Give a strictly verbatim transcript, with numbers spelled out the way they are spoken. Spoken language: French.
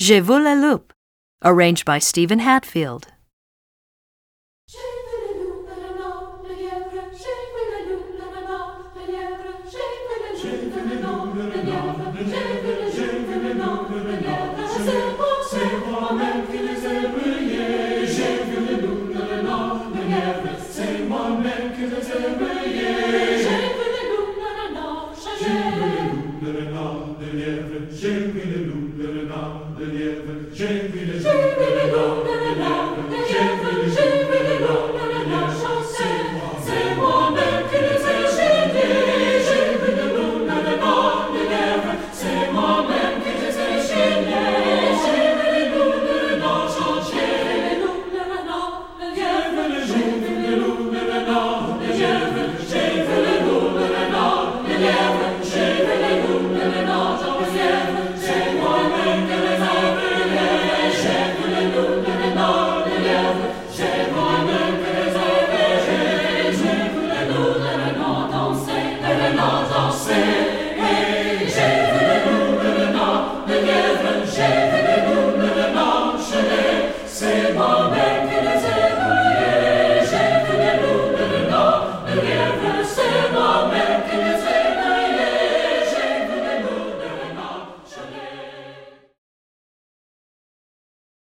Je veux la loupe, arranged by Stephen Hatfield. J'ai vu le loup, le renard, le lièvre, j'ai vu le loup, le renard.